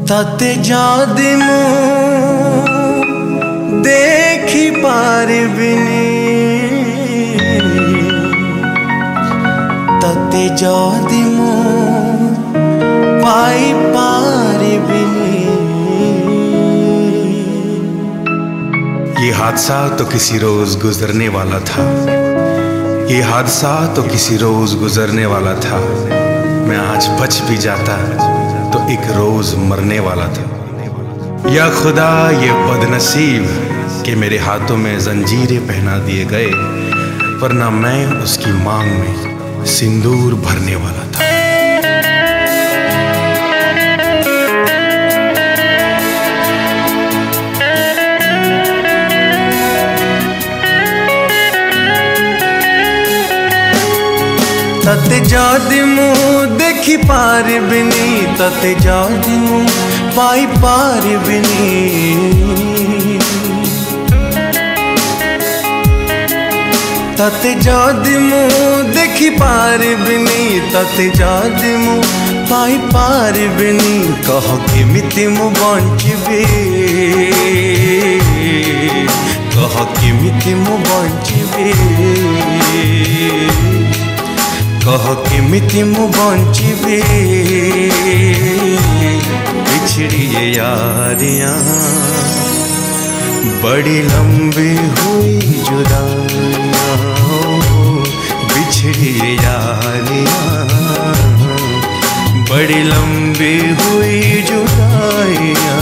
तते जादि मु देखी पारिबिनी तते जादि मु पाई पारिबिनी। ये हादसा तो किसी रोज गुजरने वाला था, ये हादसा तो किसी रोज गुजरने वाला था। मैं आज बच भी जाता तो एक रोज मरने वाला था। या खुदा ये बदनसीब कि मेरे हाथों में जंजीरें पहना दिए गए, वरना मैं उसकी मांग में सिंदूर भरने वाला था। तते जादि मु देखी पारिबिनी तते जादि मु पाई पारिबिनी। तते जादि मु देखी पारिबिनी तते जादि मु पाई पारिबिनी। कह केमिति मु बंचिबी, कह केमिति मु बंचिबी, कह केमिति मु बंचिबी बिछड़ी यारियां। बड़ी लंबी हुई जुदाइयां, बिछड़ी यारियां, बड़ी लंबी हुई जुदाइयां।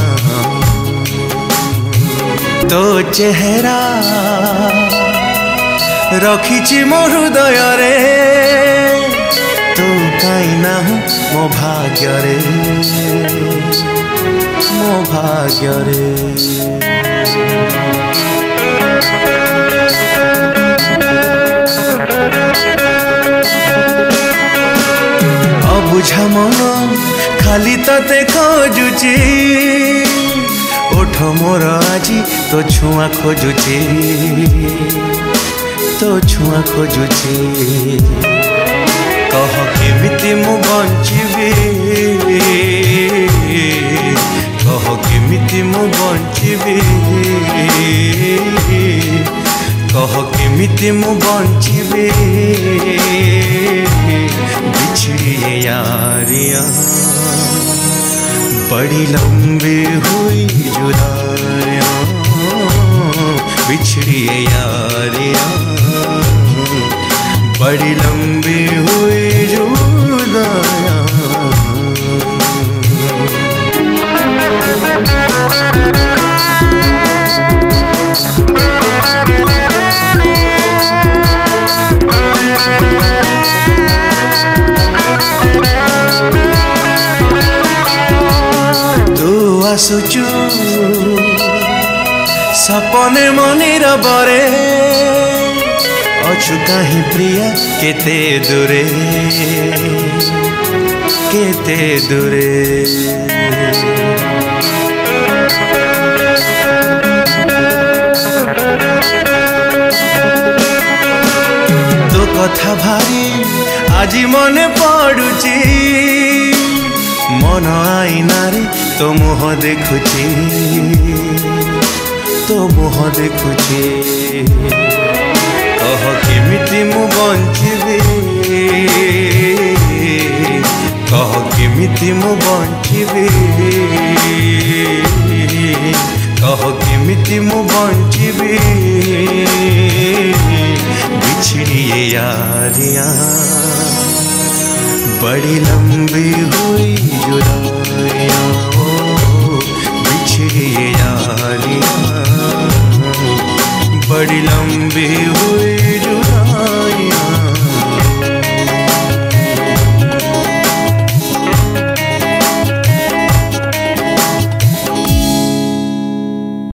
तो चेहरा रखिछि मो हृदय रे, तू कहीं ना मो भाग्य रे, मो भाग्य रे। अबुझा मन खाली तते खोजुची, ओठ मोर आजी तो छुआ खोजुची, तो छुआ खोजुची। कह केमिति मु बंचिबी, कह केमिति मु बंचिबी, कह केमिति मु बंचिबी बिछड़ी यारियां। बड़ी लंबी हुई जुदाइयां, बिछड़ी यारियां, बड़ी लंबी हुई जुदाइयां। तू आसुचु सपने मनिर बरे, अछु कहीं प्रिया केते दूरे, केते दूरे। तो कथा भारी आज मने पड़ुची, मन आईनारे तो मुह देखुची, तो मुह देखुची। कह केमिति मु बंचिबी, कह केमिति मु बंचिबी, कह केमिति मु बंचिबी बिछड़ी यारियां। बड़ी लंबी हुई जुदा